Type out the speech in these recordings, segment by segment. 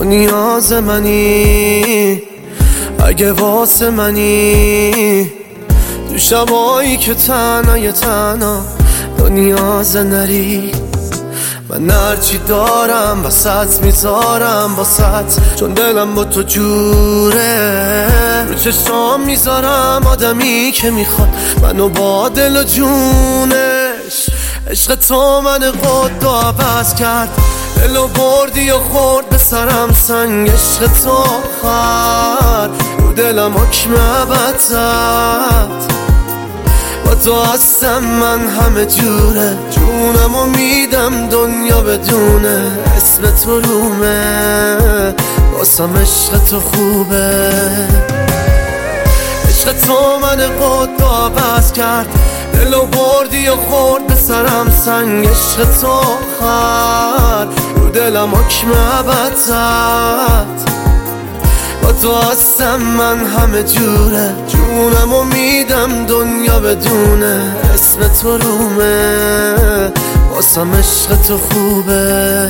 تو نیاز منی، اگه واسه منی، تو شبایی که تنهای تنها تو نیاز نری. من هرچی دارم وسط میذارم واسط، چون دلم با تو جوره. رو چشام میذارم آدمی که میخواد منو با دل و جونش. عشق تو من قد و عوض کرد، دلو بردی و خورد به سرم سنگ. عشق تو آخر رو دلم حکم ابد زد. با تو هستم من همه جوره، جونمو میدم دنیا بدونه. اسم تو رومه واسم، عشق تو خوبه. عشق تو من قد و عوض کرد، دلو بردی و خورد به سرم سنگ. عشق تو آخر رو دلم حکم ابد زد. با تو هستم من همه جوره، جونمو میدم دنیا بدونه. اسم تو رومه واسم، عشق تو خوبه.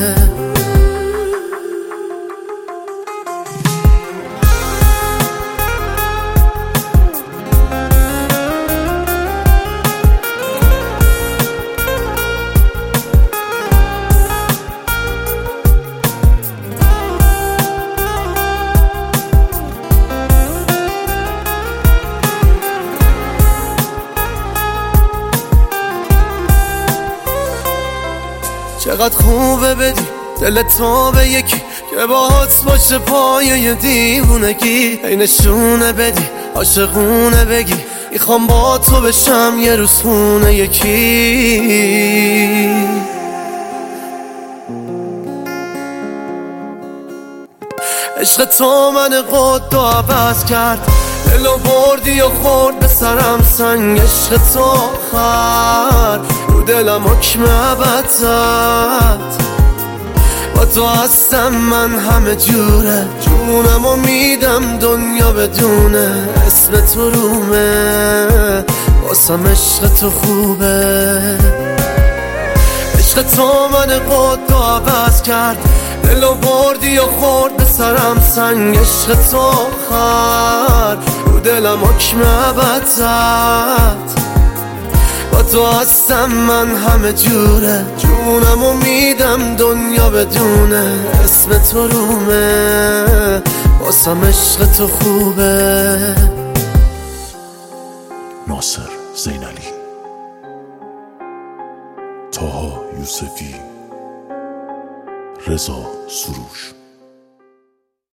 چقدر خوبه بدی دل تو به یکی که باهات باشه پایه دیوونگی. ای نشونه بدی عاشقونه بگی، میخوام با تو بشم یه روز خونه یکی. عشق تو من قد و عوض کرد، دلو بردی و خورد به سرم سنگ. عشق تو آخر رو دلم حکم ابد زد. با تو هستم من همه جوره، جونمو میدم دنیا بدونه. اسم تو رومه واسم، عشق تو خوبه. عشق تو من قد و عوض کرد، دلو بردی و خورد به سرم سنگ. عشق تو آخر رو دلم حکم ابد زد. با تو هستم من همه جوره، جونمو میدم دنیا بدونه. اسم تو رومه واسم، عشق تو خوبه. ناصر زینالی، طاها یوسفی، رضا سروش.